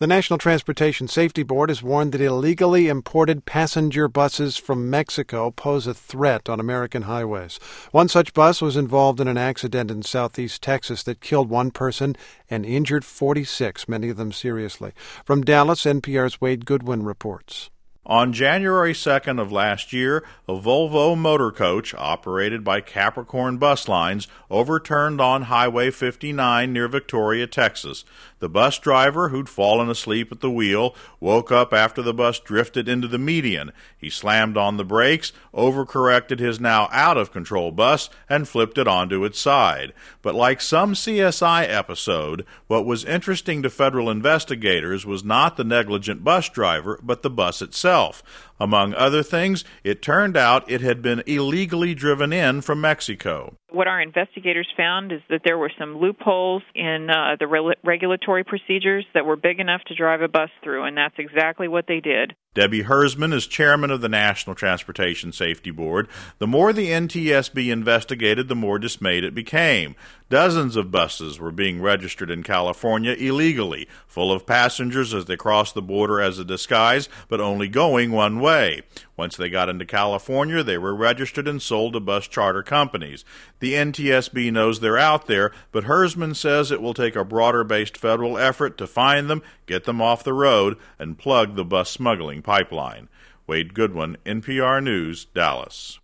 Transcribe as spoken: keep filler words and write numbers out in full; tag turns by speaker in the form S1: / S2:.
S1: The National Transportation Safety Board has warned that illegally imported passenger buses from Mexico pose a threat on American highways. One such bus was involved in an accident in southeast Texas that killed one person and injured forty-six, many of them seriously. From Dallas, N P R's Wade Goodwin reports.
S2: On January second of last year, a Volvo motor coach operated by Capricorn Bus Lines overturned on Highway fifty-nine near Victoria, Texas. The bus driver, who'd fallen asleep at the wheel, woke up after the bus drifted into the median. He slammed on the brakes, overcorrected his now out-of-control bus, and flipped it onto its side. But like some C S I episode, what was interesting to federal investigators was not the negligent bus driver, but the bus itself. Among other things, it turned out it had been illegally driven in from Mexico.
S3: What our investigators found is that there were some loopholes in uh, the re- regulatory procedures that were big enough to drive a bus through, and that's exactly what they did.
S2: Debbie Hersman is chairman of the National Transportation Safety Board. The more the N T S B investigated, the more dismayed it became. Dozens of buses were being registered in California illegally, full of passengers as they crossed the border as a disguise, but only going one way. Once they got into California, they were registered and sold to bus charter companies. The N T S B knows they're out there, but Hersman says it will take a broader-based federal effort to find them, get them off the road, and plug the bus smuggling pipeline. Wade Goodwin, N P R News, Dallas.